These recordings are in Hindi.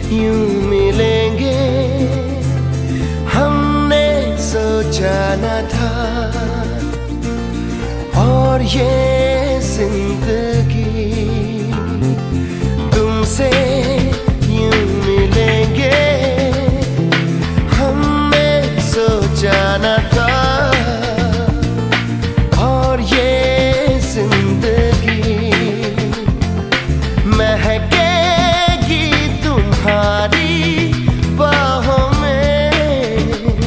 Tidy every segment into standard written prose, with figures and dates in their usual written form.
यूं मिलेंगे हमने सोचा न था, और ये जिंदगी तुमसे यूं मिलेंगे हमने सोचा न था, और ये जिंदगी महकेगी तुम्हारी बाहों में,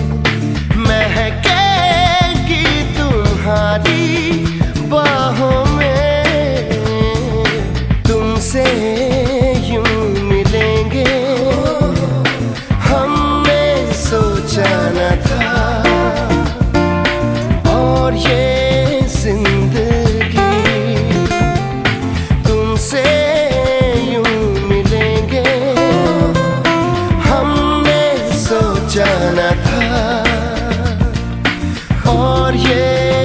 महकेगी तुम्हारी बाहों में। तुमसे यूं मिलेंगे हमने सोचा न था, और ये जिंदगी तुमसे यूं मिलेंगे हमने सोचा न था, और ये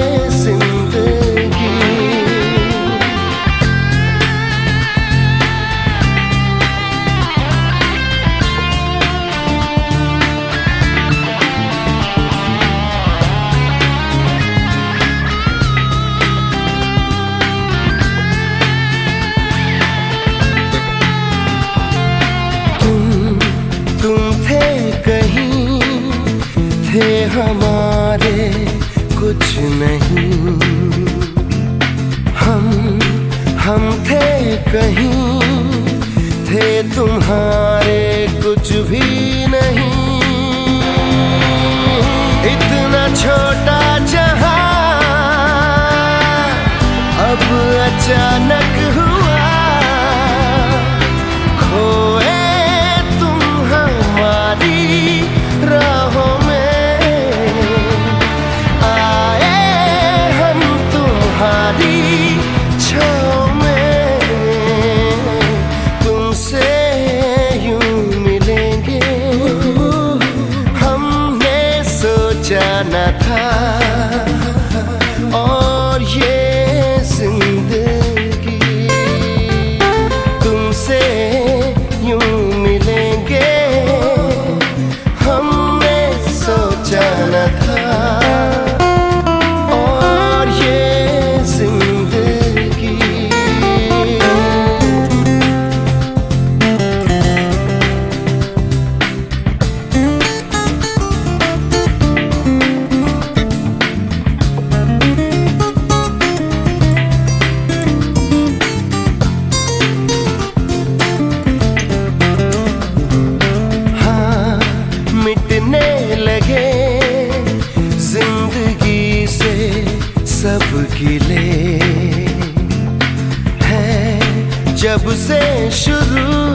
थे हमारे कुछ नहीं, हम थे कहीं, थे तुम्हारे कुछ भी नहीं। इतना छोटा जहां अब अचानक हुआ, खोए तुम हमारी राहों में, छाँव में। तुमसे यूं मिलेंगे हमने सोचा न था, और ये जिंदगी तुमसे यूं मिलेंगे हमने सोचा न था, और ये लगे जिंदगी से सब गिले हैं जब से शुरू